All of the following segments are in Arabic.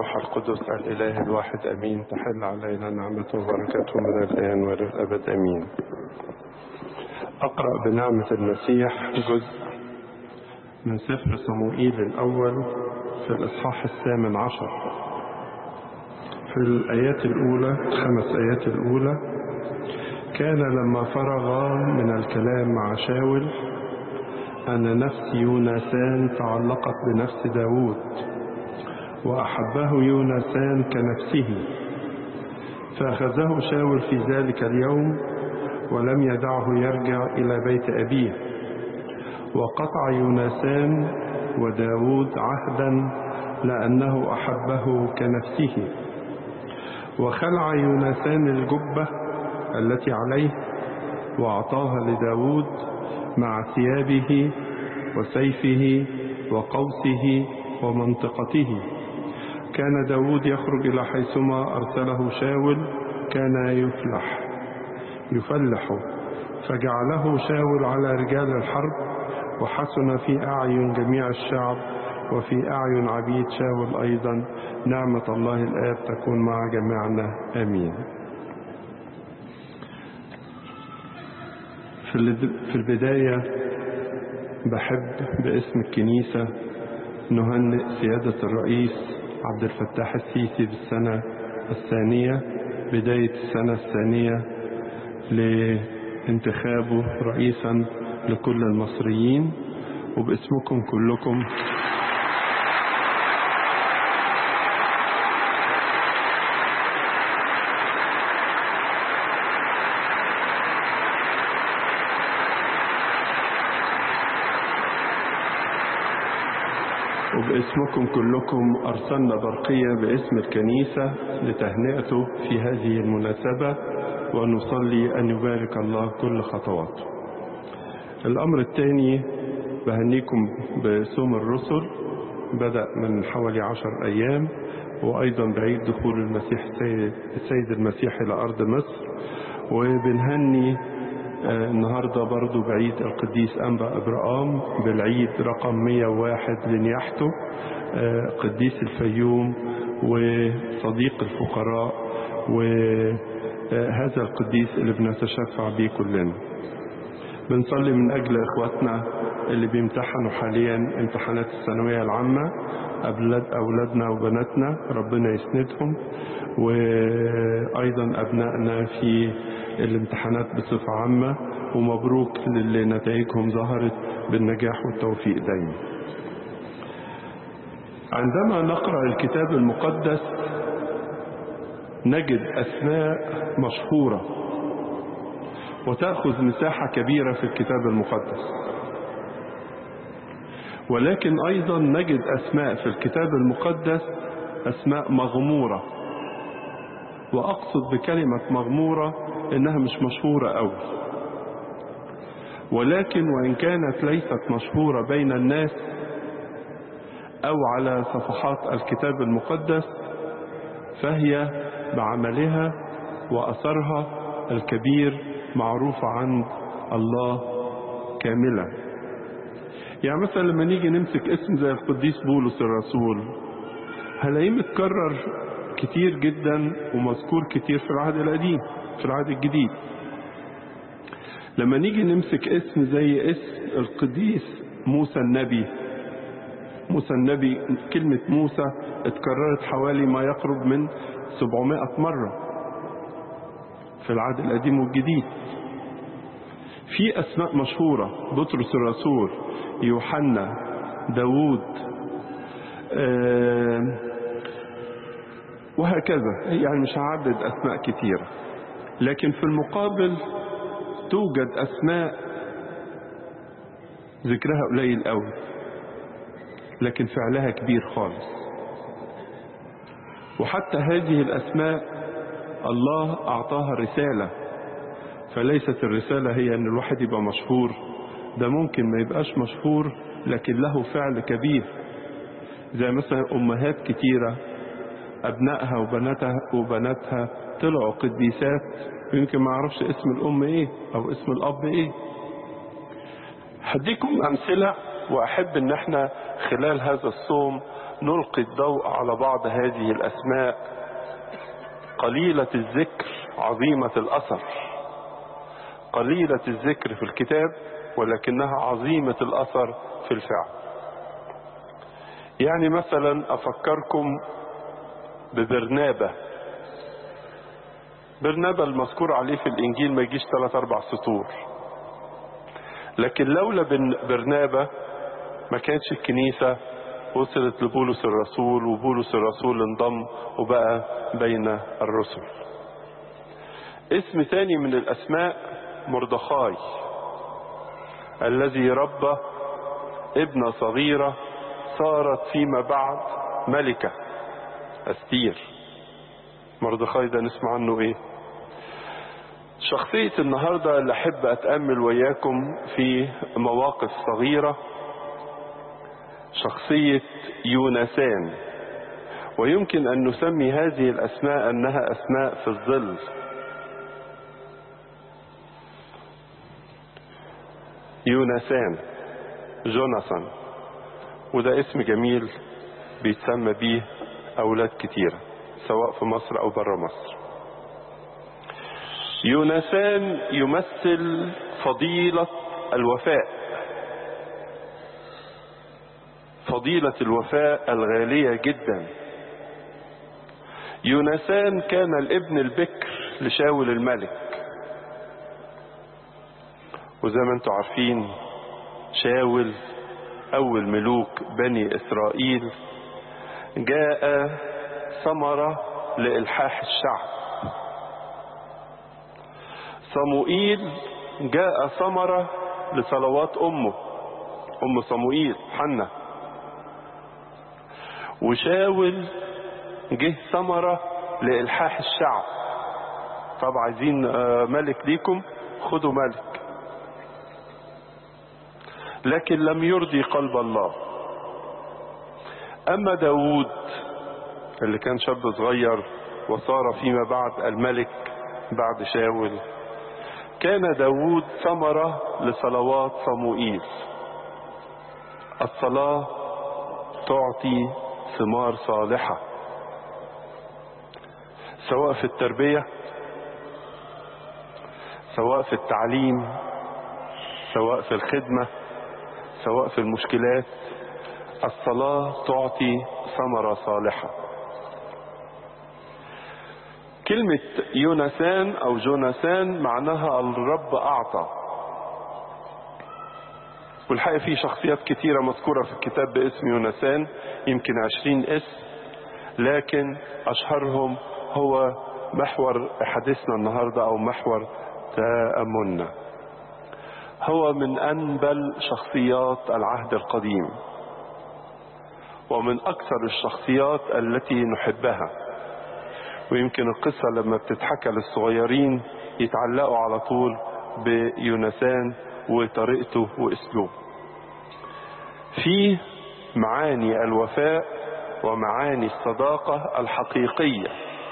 والروح القدس الإله الواحد أمين. تحل علينا نعمته وبركاته من الآن وللأبد أمين. أقرأ بنعمة المسيح جزء من سفر صموئيل الأول في الإصحاح 18 في الآيات الأولى، 5 آيات الأولى. كان لما فرغ من الكلام مع شاول أن نفس يونسان تعلقت بنفس داود، وأحبه يونسان كنفسه، فأخذه شاول في ذلك اليوم ولم يدعه يرجع إلى بيت أبيه. وقطع يونسان وداود عهدا لأنه أحبه كنفسه، وخلع يونسان الجبة التي عليه وأعطاها لداود مع ثيابه وسيفه وقوسه ومنطقته. كان داود يخرج إلى حيثما أرسله شاول، كان يفلح، فجعله شاول على رجال الحرب، وحسن في أعين جميع الشعب وفي أعين عبيد شاول أيضا. نعمة الله الآب تكون مع جميعنا آمين. في البداية بحب باسم الكنيسة نهنئ سيادة الرئيس عبد الفتاح السيسي بالسنة الثانية، بداية السنة الثانية لانتخابه رئيسا لكل المصريين، وباسمكم كلكم أرسلنا برقية باسم الكنيسة لتهنئته في هذه المناسبة، ونصلي أن يبارك الله كل خطواته. الأمر الثاني بهنيكم بصوم الرسل، بدأ من حوالي 10 أيام، وأيضا بعيد دخول السيد المسيح إلى أرض مصر. وبنهني النهاردة برضو بعيد القديس أنبا إبراهام بالعيد رقم 101 لنياحته، قديس الفيوم وصديق الفقراء، وهذا القديس اللي بنتشفع به كلنا. بنصلي من أجل إخواتنا اللي بيمتحنوا حاليا امتحانات الثانوية العامة، أولادنا وبناتنا ربنا يسندهم، وأيضا أبنائنا في الامتحانات بصفة عامة، ومبروك للي نتائجهم ظهرت بالنجاح والتوفيق دايما. عندما نقرأ الكتاب المقدس نجد أسماء مشهورة وتأخذ مساحة كبيرة في الكتاب المقدس، ولكن أيضا نجد أسماء في الكتاب المقدس أسماء مغمورة. وأقصد بكلمة مغمورة إنها مش مشهورة أوي، ولكن وإن كانت ليست مشهورة بين الناس أو على صفحات الكتاب المقدس، فهي بعملها وأثرها الكبير معروفة عند الله كاملة. يعني مثلا لما نيجي نمسك اسم زي القديس بولس الرسول، هلاقيه متكرر كتير جدا ومذكور كتير في العهد القديم في العهد الجديد. لما نيجي نمسك اسم زي اسم القديس موسى النبي، كلمة موسى اتكررت حوالي ما يقرب من 700 مرة في العهد القديم والجديد. في أسماء مشهورة، بطرس الرسول، يوحنا، داود، وهكذا، يعني مش هعدد أسماء كتيرة. لكن في المقابل توجد أسماء ذكرها قليل قوي لكن فعلها كبير خالص. وحتى هذه الأسماء الله أعطاها رسالة، فليست الرسالة هي أن الواحد يبقى مشهور، ده ممكن ما يبقاش مشهور لكن له فعل كبير. زي مثلا أمهات كتيرة أبنائها وبناتها طلعوا قديسات، يمكن ما أعرفش اسم الأم إيه أو اسم الأب إيه. هديكم أمثلة، وأحب أن احنا خلال هذا الصوم نلقي الضوء على بعض هذه الأسماء قليلة الذكر عظيمة الأثر، قليلة الذكر في الكتاب ولكنها عظيمة الأثر في الفعل. يعني مثلا أفكركم ببرنابة. برنابة المذكور عليه في الإنجيل ما يجيش 3-4 سطور، لكن لولا برنابة ما كانتش الكنيسة وصلت لبولس الرسول، وبولس الرسول انضم وبقى بين الرسل. اسم ثاني من الأسماء مردخاي، الذي ربى ابنة صغيرة صارت فيما بعد ملكة، أستير. مردخاي ده نسمع عنه ايه؟ شخصية النهاردة اللي أحب أتأمل وياكم في مواقف صغيرة شخصية يونسان، ويمكن أن نسمي هذه الأسماء أنها أسماء في الظل. يونسان، جوناثان، وده اسم جميل بيتسمى به أولاد كتيرة سواء في مصر أو برا مصر. يونسان يمثل فضيلة الوفاء، فضيلة الوفاء الغالية جدا. يونسان كان الابن البكر لشاول الملك، وزي ما انتم عارفين شاول أول ملوك بني إسرائيل جاء ثمرة لإلحاح الشعب. صموئيل جاء ثمرة لصلوات أم صموئيل حنة. وشاول جه ثمرة لإلحاح الشعب. طب عايزين ملك ليكم، خدوا ملك. لكن لم يرضي قلب الله. أما داود اللي كان شاب صغير وصار فيما بعد الملك بعد شاول، كان داود ثمرة لصلوات صموئيل. الصلاة تعطي ثمار صالحة، سواء في التربية، سواء في التعليم، سواء في الخدمة، سواء في المشكلات. الصلاة تعطي ثمرة صالحة. كلمة يونسان أو جوناثان معناها الرب أعطى. والحقيقة في شخصيات كتيرة مذكورة في الكتاب باسم يونسان، يمكن 20 اسم، لكن أشهرهم هو محور حديثنا النهاردة أو محور تأملنا. هو من أنبل شخصيات العهد القديم، ومن أكثر الشخصيات التي نحبها. ويمكن القصة لما بتتحكى للصغيرين يتعلقوا على طول بيونسان وطريقته واسلوبه. فيه معاني الوفاء ومعاني الصداقة الحقيقية.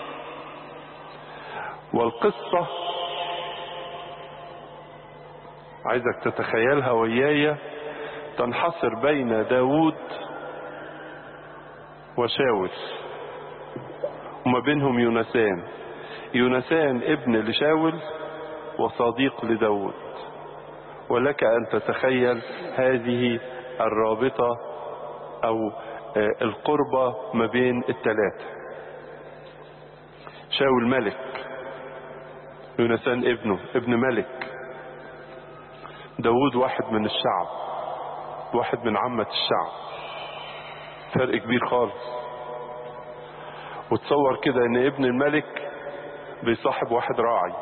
والقصة عايزك تتخيلها وياي، تنحصر بين داود وشاول، وما بينهم يونسان. يونسان ابن لشاول وصديق لداود. ولك أن تتخيل هذه الرابطة أو القربة ما بين الثلاثة. شاول ملك، يونسان ابن ملك، داود واحد من الشعب، واحد من عامة الشعب. فرق كبير خالص. وتصور كده ان ابن الملك بيصاحب واحد راعي،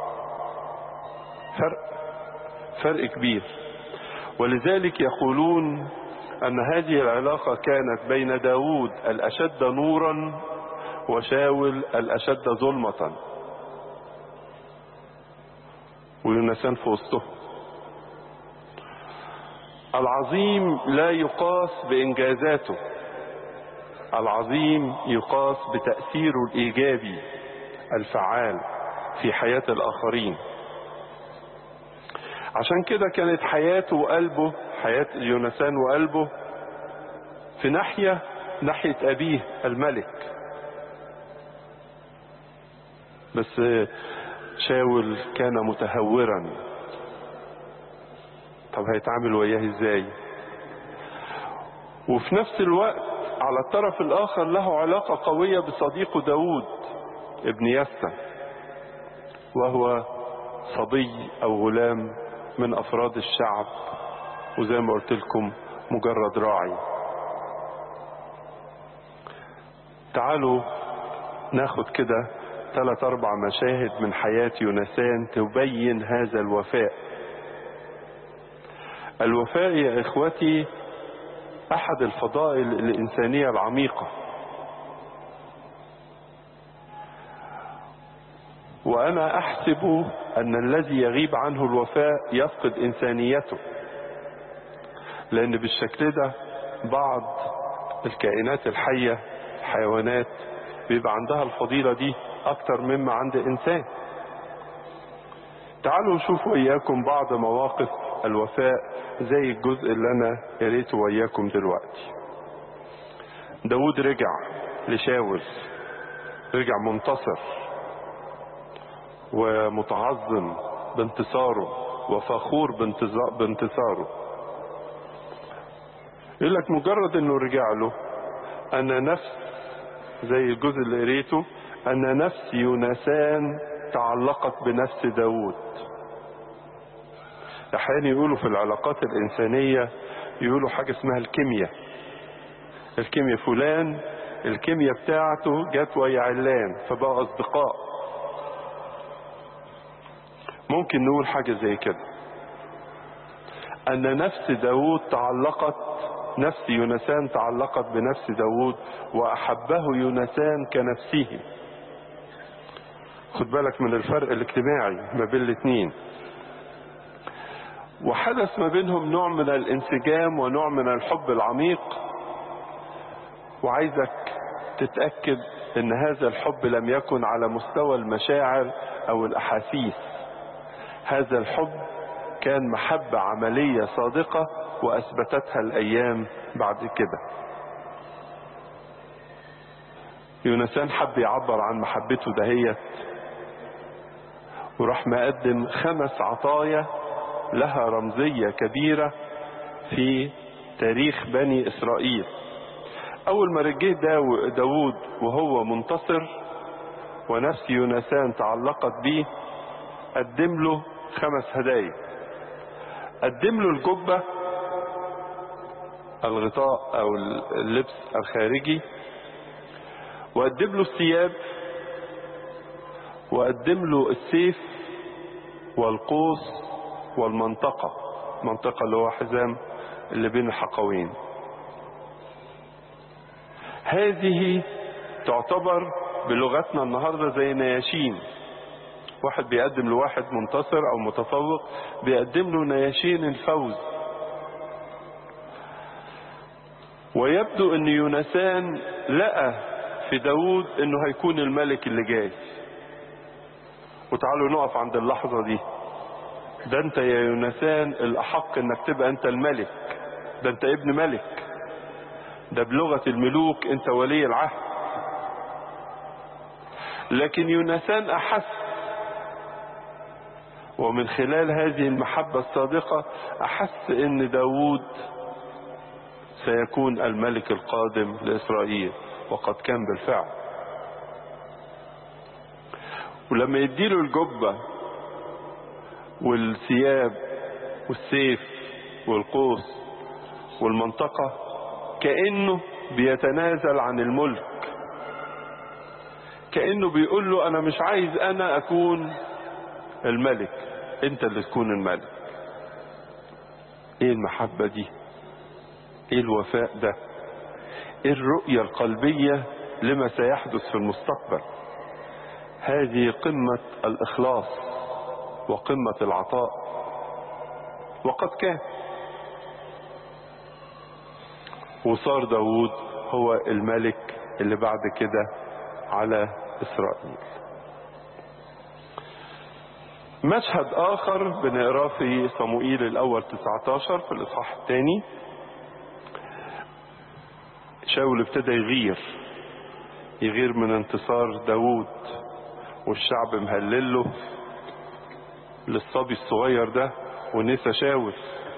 فرق كبير. ولذلك يقولون ان هذه العلاقة كانت بين داود الاشد نورا وشاول الاشد ظلمة، ويونسان في وسطهم. العظيم لا يقاس بإنجازاته، العظيم يقاس بتأثيره الإيجابي الفعال في حياة الآخرين. عشان كده كانت حياته وقلبه، حياة يونسان وقلبه في ناحية ناحية أبيه الملك. بس شاول كان متهورا. طب هيتعامل وياه ازاي؟ وفي نفس الوقت على الطرف الآخر له علاقة قوية بصديقه داود ابن يسى، وهو صبي أو غلام من أفراد الشعب، وزي ما قلت لكم مجرد راعي. تعالوا ناخد كده 3-4 مشاهد من حياة يونسان تبين هذا الوفاء. الوفاء يا إخوتي أحد الفضائل الإنسانية العميقة، وأنا أحسب أن الذي يغيب عنه الوفاء يفقد إنسانيته، لأن بالشكل ده بعض الكائنات الحية الحيوانات بيبقى عندها الفضيلة دي أكتر مما عند إنسان. تعالوا نشوف وإياكم بعض مواقف الوفاء زي الجزء اللي أنا قريته وإياكم دلوقتي. داود رجع لشاول، رجع منتصر ومتعظم بانتصاره وفخور بانتصاره. يقول لك مجرد انه رجع له، ان نفس زي الجزء اللي قريته، ان نفس يونسان تعلقت بنفس داود. احيانا يقولوا في العلاقات الانسانية يقولوا حاجة اسمها الكيمياء. الكيمياء فلان الكيمياء بتاعته جت ويا علان فبقى اصدقاء. ممكن نقول حاجة زي كده، ان نفس داود تعلقت، نفس يونسان تعلقت بنفس داود واحبه يونسان كنفسه. خد بالك من الفرق الاجتماعي ما بين الاثنين. وحدث ما بينهم نوع من الانسجام ونوع من الحب العميق، وعايزك تتأكد ان هذا الحب لم يكن على مستوى المشاعر او الاحاسيس. هذا الحب كان محبة عملية صادقة واثبتتها الايام بعد كده. يونسان حب يعبر عن محبته دهيت، وراح مقدم 5 عطايا لها رمزية كبيرة في تاريخ بني إسرائيل. أول ما رجيه داود وهو منتصر ونفس يونسان تعلقت به، قدم له 5 هدايا. قدم له الجبة، الغطاء أو اللبس الخارجي، وقدم له الثياب، وقدم له السيف والقوس والمنطقة. منطقة اللي هو حزام اللي بين الحقوين. هذه تعتبر بلغتنا النهاردة زي نياشين. واحد بيقدم لواحد منتصر او متفوق بيقدم له نياشين الفوز. ويبدو ان يونسان لقى في داود انه هيكون الملك اللي جاي. وتعالوا نقف عند اللحظة دي. ده انت يا يونسان الاحق انك تبقى انت الملك، ده انت ابن ملك، ده بلغة الملوك انت ولي العهد. لكن يونسان احس، ومن خلال هذه المحبة الصادقة احس ان داود سيكون الملك القادم لإسرائيل، وقد كان بالفعل. ولما يديله الجبة والثياب والسيف والقوس والمنطقة، كأنه بيتنازل عن الملك، كأنه بيقول له أنا مش عايز أنا أكون الملك، أنت اللي تكون الملك. إيه المحبة دي؟ إيه الوفاء ده؟ إيه الرؤية القلبية لما سيحدث في المستقبل؟ هذه قمة الإخلاص وقمة العطاء، وقد كان. وصار داود هو الملك اللي بعد كده على إسرائيل. مشهد آخر بنقراه في صموئيل الأول 19 في الإصحاح الثاني. شاول ابتدى يغير من انتصار داود، والشعب مهلله للصبي الصغير ده ونسى شاول.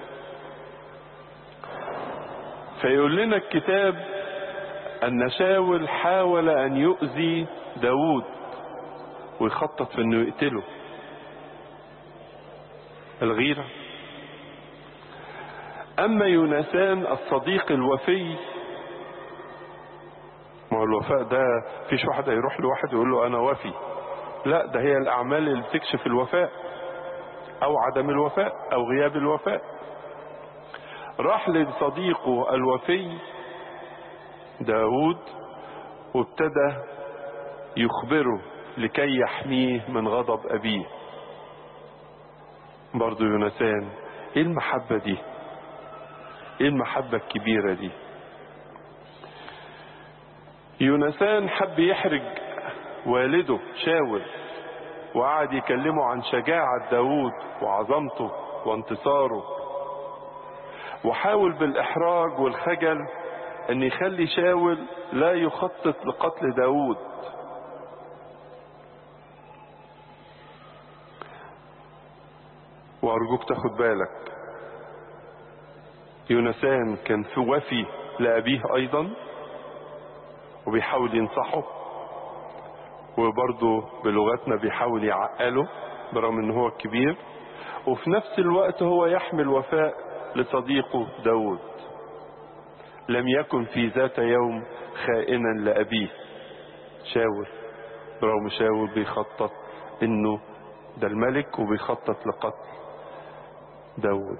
فيقول لنا الكتاب ان شاول حاول ان يؤذي داود ويخطط في انه يقتله. الغيرة. اما يونسان الصديق الوفي، ما هو الوفاء ده فيش واحد هيروح لواحد يقول له انا وفي، لا، ده هي الاعمال اللي بتكشف الوفاء او عدم الوفاء او غياب الوفاء. راح لصديقه الوفي داود وابتدى يخبره لكي يحميه من غضب ابيه. برضو يونسان، ايه المحبة دي؟ ايه المحبة الكبيرة دي؟ يونسان حب يحرج والده شاول، وقعد يكلمه عن شجاعة داود وعظمته وانتصاره، وحاول بالإحراج والخجل ان يخلي شاول لا يخطط لقتل داود. وارجوك تاخد بالك، يونسان كان في وفي لأبيه ايضا وبيحاول ينصحه، وبرضه بلغتنا بيحاول يعقله برغم ان هو الكبير، وفي نفس الوقت هو يحمل وفاء لصديقه داود. لم يكن في ذات يوم خائنا لأبيه شاول، برغم شاول بيخطط انه ده الملك وبيخطط لقتل داود.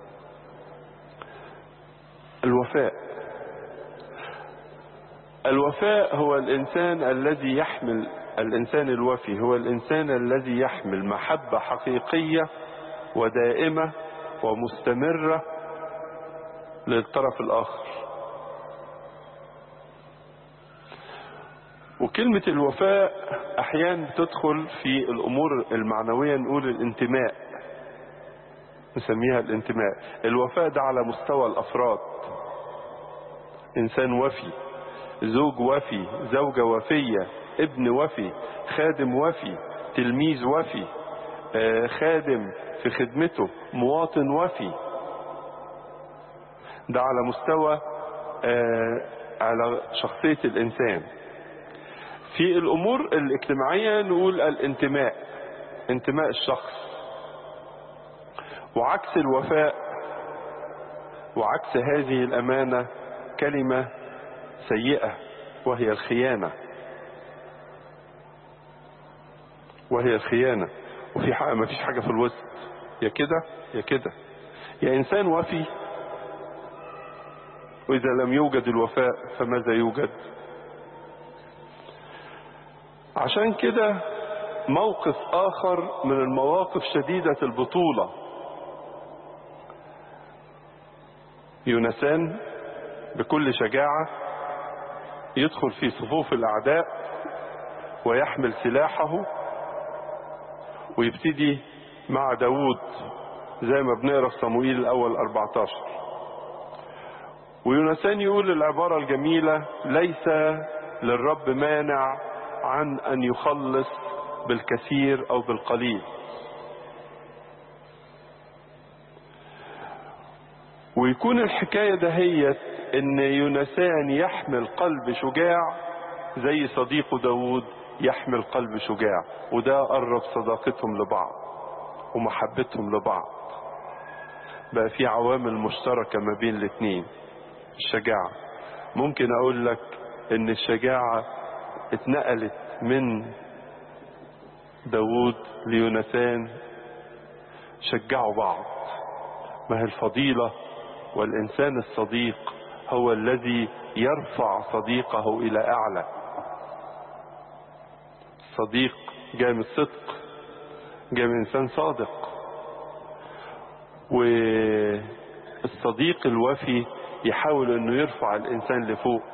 الوفاء هو الإنسان الذي يحمل، الإنسان الوفي هو الإنسان الذي يحمل محبة حقيقية ودائمة ومستمرة للطرف الآخر. وكلمة الوفاء أحيانا تدخل في الأمور المعنوية، نقول الانتماء، نسميها الانتماء. الوفاء ده على مستوى الأفراد، إنسان وفي، زوج وفي، زوجة وفية، ابن وفي، خادم وفي، تلميذ وفي، خادم في خدمته، مواطن وفي. ده على مستوى على شخصية الإنسان. في الأمور الاجتماعية نقول الانتماء، انتماء الشخص. وعكس الوفاء وعكس هذه الأمانة كلمة سيئة، وهي الخيانة. وفي حاجة، ما فيش حاجة في الوسط، يا كده يا كده، يا إنسان وفي، وإذا لم يوجد الوفاء فماذا يوجد؟ عشان كده موقف آخر من المواقف شديدة البطولة، يونسان بكل شجاعة يدخل في صفوف الأعداء ويحمل سلاحه ويبتدي مع داود زي ما بنقرأ في صموئيل الأول 14. ويونسان يقول العبارة الجميلة: ليس للرب مانع عن أن يخلص بالكثير أو بالقليل. ويكون الحكاية دهيت ان يونسان يحمل قلب شجاع زي صديقه داود يحمل قلب شجاع، وده قرب صداقتهم لبعض ومحبتهم لبعض. بقى في عوامل مشتركة ما بين الاثنين. الشجاعة، ممكن اقول لك ان الشجاعة اتنقلت من داود ليونسان، شجعوا بعض. ما هي الفضيلة والإنسان الصديق هو الذي يرفع صديقه إلى أعلى. الصديق جاء من الصدق، جاء من إنسان صادق. والصديق الوفي يحاول أنه يرفع الإنسان لفوق.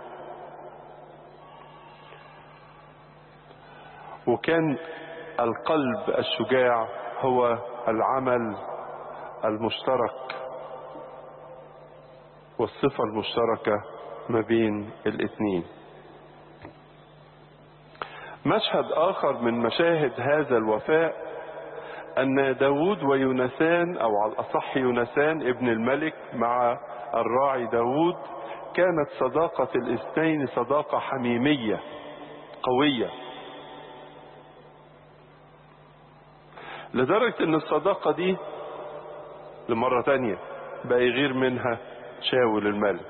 وكان القلب الشجاع هو العمل المشترك والصفة المشتركة ما بين الاتنين. مشهد آخر من مشاهد هذا الوفاء أن داود ويونسان، أو على الأصح يونسان ابن الملك مع الراعي داود، كانت صداقة الاثنين صداقة حميمية قوية، لدرجة أن الصداقة دي لمرة تانية بقى يغير منها شاول الملك.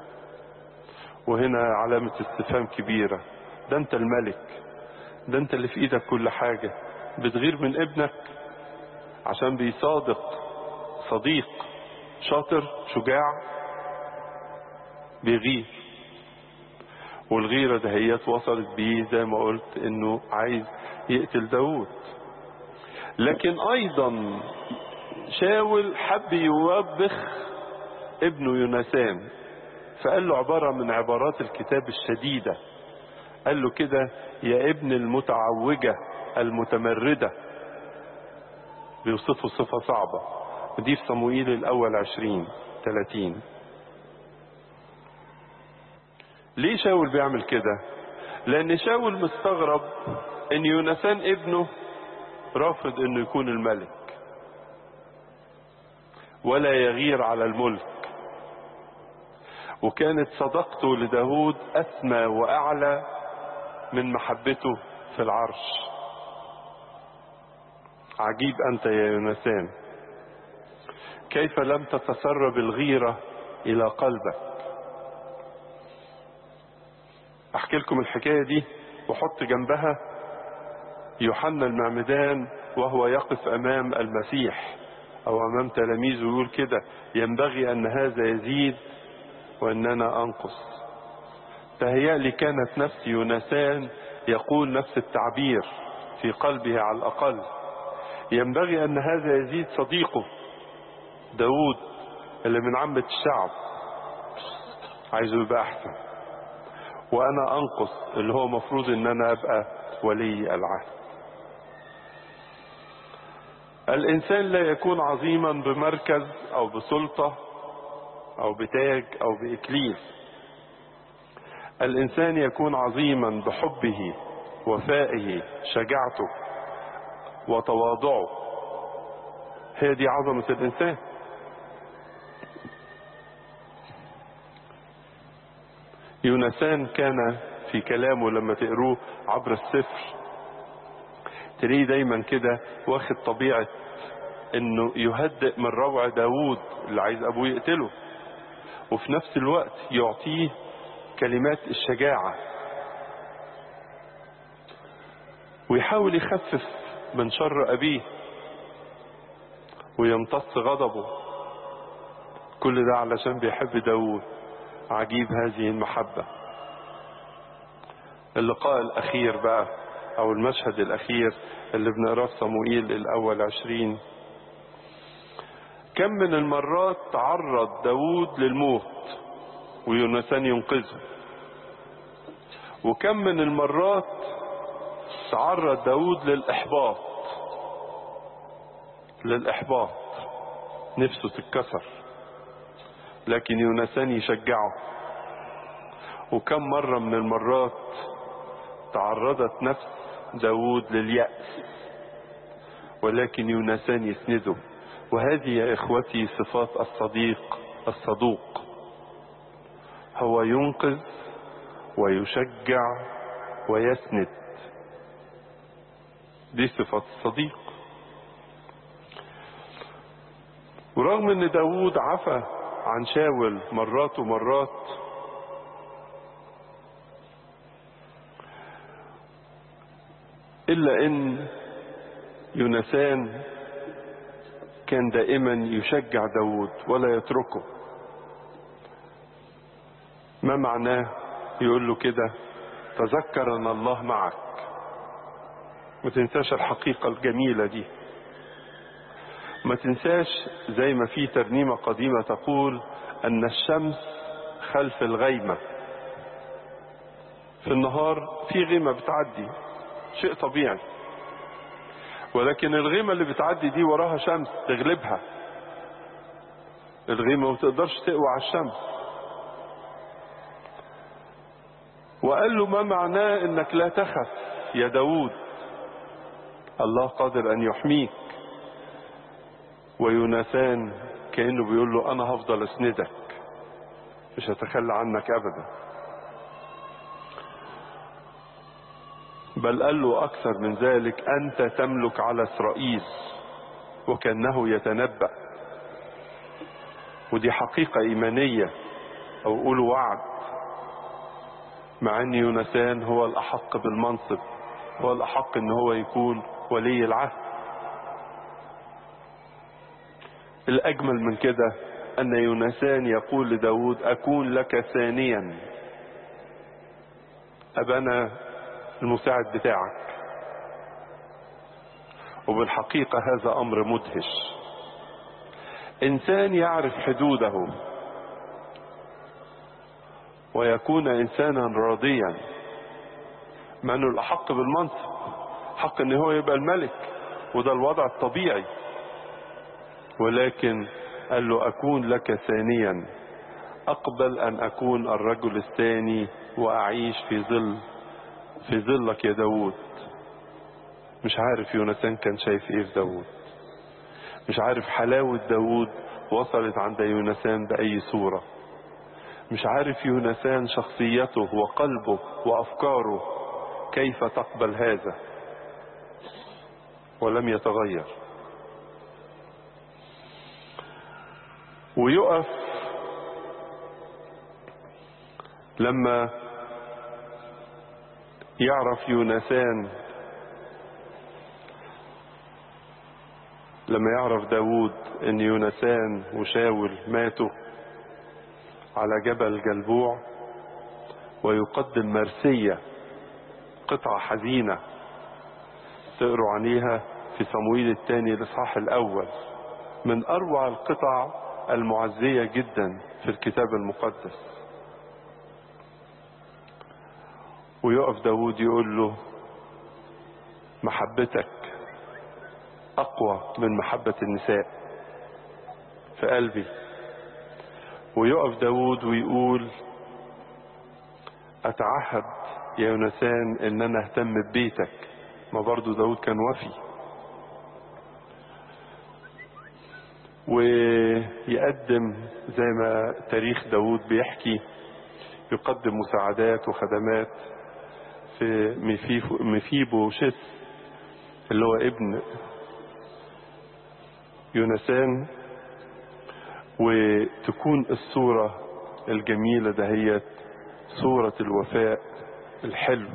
وهنا علامة استفهام كبيرة، ده أنت الملك، ده أنت اللي في إيدك كل حاجة، بتغير من ابنك عشان بيصادق صديق شاطر شجاع؟ بيغير. والغيرة دهيت وصلت بيه زي ما قلت انه عايز يقتل داود. لكن ايضا شاول حب يوبخ ابنه يونسان، فقال له عبارة من عبارات الكتاب الشديدة، قال له كده: يا ابن المتعوجة المتمردة. بيوصفه صفة صعبة، ودي في صموئيل الأول 20-30. ليه شاول بيعمل كده؟ لأن شاول مستغرب إن يونسان ابنه رافض إنه يكون الملك ولا يغير على الملك، وكانت صداقته لداود أسمى وأعلى من محبته في العرش. عجيب أنت يا يونسان، كيف لم تتسرب الغيرة إلى قلبك؟ أحكي لكم الحكاية دي وحط جنبها يوحنا المعمدان وهو يقف أمام المسيح أو أمام تلاميذه، يقول كده: ينبغي أن هذا يزيد وأننا أنقص. تهيألي كانت نفس يونسان يقول نفس التعبير في قلبه على الأقل. ينبغي أن هذا يزيد، صديقه داود اللي من عامة الشعب عايزه يبقى أحسن، وأنا أنقص اللي هو مفروض أن أنا أبقى ولي العهد. الإنسان لا يكون عظيما بمركز أو بسلطة أو بتاج أو بإكليل. الإنسان يكون عظيما بحبه، وفائه، شجاعته، وتواضعه. هي دي عظمة الإنسان. يونسان كان في كلامه لما تقروه عبر السفر تلاقيه دايما كده واخد طبيعة انه يهدئ من روع داود اللي عايز ابوه يقتله، وفي نفس الوقت يعطيه كلمات الشجاعة، ويحاول يخفف من شر ابيه ويمتص غضبه. كل ده علشان بيحب داود. عجيب هذه المحبة. اللقاء الأخير بقى أو المشهد الأخير اللي بنقراه في صموئيل الأول 20. كم من المرات تعرض داود للموت ويونسان ينقذه، وكم من المرات تعرض داود للإحباط، نفسه تتكسر، لكن يونسان يشجعه. وكم مرة من المرات تعرضت نفس داود لليأس، ولكن يونسان يسنده. وهذه يا إخوتي صفات الصديق الصدوق، هو ينقذ ويشجع ويسند. دي صفات الصديق. ورغم ان داود عفى عن شاول مرات ومرات، إلا أن يونسان كان دائما يشجع داود ولا يتركه. ما معناه؟ يقول له كده: تذكر أن الله معك. ما تنساش الحقيقة الجميلة دي، ما تنساش زي ما في ترنيمة قديمة تقول أن الشمس خلف الغيمة. في النهار في غيمة بتعدي، شيء طبيعي، ولكن الغيمة اللي بتعدي دي وراها شمس تغلبها. الغيمة ما تقدرش تقوى على الشمس. وقال له ما معناه انك لا تخف يا داود، الله قادر ان يحميك. ويوناثان كأنه بيقول له انا هفضل اسندك، مش هتخلى عنك ابدا. بل قال له اكثر من ذلك، انت تملك على اسرائيل، وكأنه يتنبأ. ودي حقيقة ايمانية او قولوا وعد، مع ان يوناثان هو الاحق بالمنصب، هو الاحق ان هو يكون ولي العهد. الاجمل من كده ان يوناثان يقول لداود اكون لك ثانيا، ابقى انا المساعد بتاعك. وبالحقيقة هذا امر مدهش. انسان يعرف حدوده ويكون انسانا راضيا، مع انه الاحق بالمنصب، حق ان هو يبقى الملك، وده الوضع الطبيعي. ولكن قال له اكون لك ثانيا، اقبل ان اكون الرجل الثاني واعيش في ظلك يا داود. مش عارف يوناثان كان شايف ايه في داود، مش عارف حلاوة داود وصلت عند يوناثان بأي صورة، مش عارف يوناثان شخصيته وقلبه وأفكاره كيف تقبل هذا، ولم يتغير. ويقف لما يعرف يوناثان، لما يعرف داود ان يوناثان وشاول ماتوا على جبل جلبوع، ويقدم مرثية، قطعة حزينة تقروا عنيها في صموئيل الثاني الإصحاح الأول، من أروع القطع المعزية جدا في الكتاب المقدس. ويقف داود يقول له محبتك أقوى من محبة النساء في قلبي. ويقف داود ويقول أتعهد يا يوناثان إن أنا أهتم ببيتك. ما برضو داود كان وفي، ويقدم زي ما تاريخ داود بيحكي، يقدم مساعدات وخدمات في مفيبوشث اللي هو ابن يوناثان، وتكون الصورة الجميلة دهيت صورة الوفاء الحلو.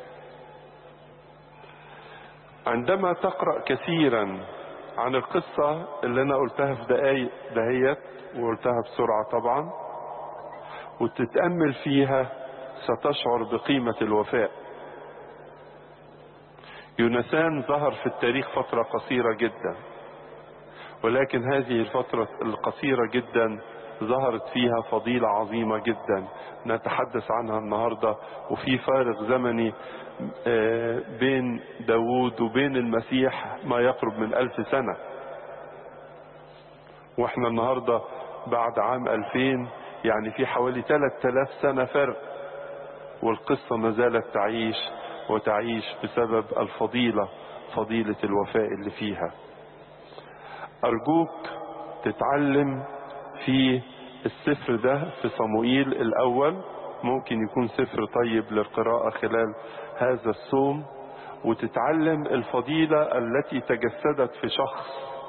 عندما تقرأ كثيرا عن القصة اللي انا قلتها في دقايق دهيت، وقلتها بسرعة طبعا، وتتأمل فيها ستشعر بقيمة الوفاء. يوناثان ظهر في التاريخ فترة قصيرة جدا، ولكن هذه الفترة القصيرة جدا ظهرت فيها فضيلة عظيمة جدا نتحدث عنها النهاردة. وفي فارق زمني بين داود وبين المسيح ما يقرب من 1000 سنة، واحنا النهاردة بعد عام 2000، يعني في حوالي 3000 سنة فرق، والقصة ما زالت تعيش وتعيش بسبب الفضيلة، فضيلة الوفاء اللي فيها. أرجوك تتعلم في السفر ده في صموئيل الأول، ممكن يكون سفر طيب للقراءة خلال هذا الصوم، وتتعلم الفضيلة التي تجسدت في شخص،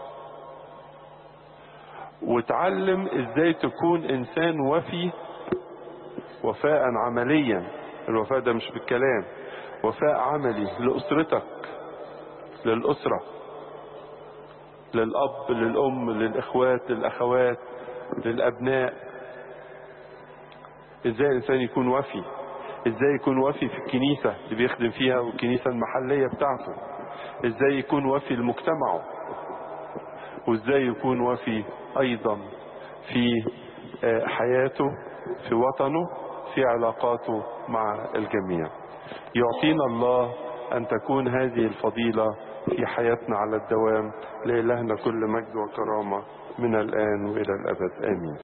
وتعلم ازاي تكون انسان وفي وفاء عمليا. الوفاء ده مش بالكلام، وفاء عملي لأسرتك، للأسرة، للأب، للأم، للإخوات، للأخوات، للأبناء. ازاي الإنسان يكون وفي، ازاي يكون وفي في الكنيسة اللي بيخدم فيها والكنيسة المحلية بتاعته، ازاي يكون وفي لمجتمعه، وازاي يكون وفي أيضا في حياته، في وطنه، في علاقاته مع الجميع. يعطينا الله أن تكون هذه الفضيلة في حياتنا على الدوام. لإلهنا كل مجد وكرامة من الآن وإلى الأبد، آمين.